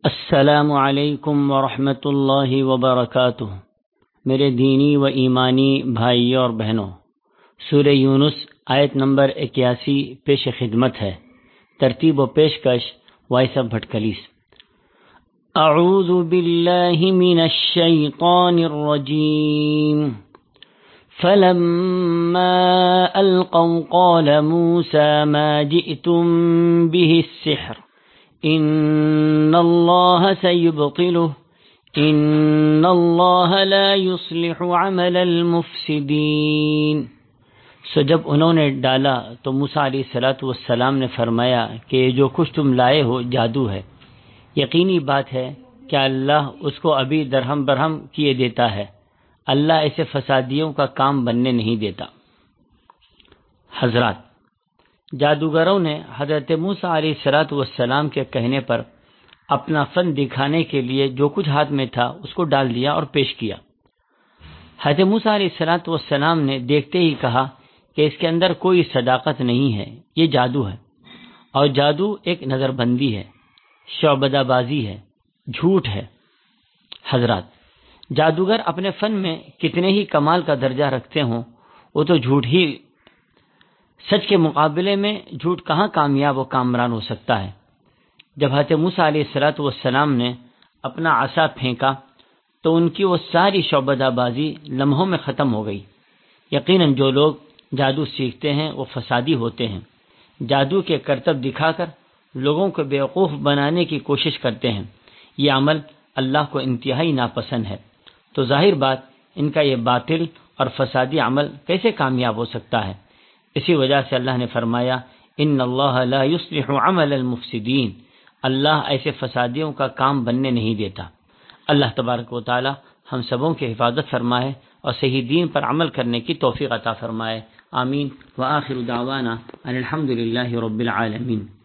السلام علیکم ورحمۃ اللہ وبرکاتہ۔ میرے دینی و ایمانی بھائیوں اور بہنوں، سورہ یونس آیت نمبر 81 پیش خدمت ہے۔ ترتیب و پیشکش وائس آف بھٹکلیس۔ اعوذ باللہ من الشیطان الرجیم۔ فلما القوا قال موسى ما جئتم به السحر ان اللہ سیبطلہ ان اللہ لا یصلح عمل المفسدین۔ سو جب انہوں نے ڈالا تو موسیٰ علیہ السلام نے فرمایا کہ یہ جو کچھ تم لائے ہو جادو ہے۔ یقینی بات ہے کہ اللہ اس کو ابھی درہم برہم کیے دیتا ہے۔ اللہ ایسے فسادیوں کا کام بننے نہیں دیتا۔ حضرات، جادوگروں نے حضرت موسیٰ علیہ السلام کے کہنے پر اپنا فن دکھانے کے لیے جو کچھ ہاتھ میں تھا اس کو ڈال دیا اور پیش کیا۔ حضرت موسیٰ علیہ السلام نے دیکھتے ہی کہا کہ اس کے اندر کوئی صداقت نہیں ہے، یہ جادو ہے، اور جادو ایک نظر بندی ہے، شعبدہ بازی ہے، جھوٹ ہے۔ حضرات، جادوگر اپنے فن میں کتنے ہی کمال کا درجہ رکھتے ہوں، وہ تو جھوٹ ہی، سچ کے مقابلے میں جھوٹ کہاں کامیاب و کامران ہو سکتا ہے۔ جب حضرت موسیٰ علیہ السلام نے اپنا عصا پھینکا تو ان کی وہ ساری شعبدہ بازی لمحوں میں ختم ہو گئی۔ یقیناً جو لوگ جادو سیکھتے ہیں وہ فسادی ہوتے ہیں، جادو کے کرتب دکھا کر لوگوں کو بیوقوف بنانے کی کوشش کرتے ہیں۔ یہ عمل اللہ کو انتہائی ناپسند ہے، تو ظاہر بات ان کا یہ باطل اور فسادی عمل کیسے کامیاب ہو سکتا ہے۔ اسی وجہ سے اللہ نے فرمایا ان اللہ لا یصلح عمل المفسدین، اللہ ایسے فسادیوں کا کام بننے نہیں دیتا۔ اللہ تبارک و تعالی ہم سبوں کی حفاظت فرمائے اور صحیح دین پر عمل کرنے کی توفیق عطا فرمائے۔ آمین۔ وآخر دعوانا ان الحمد للہ رب العالمین۔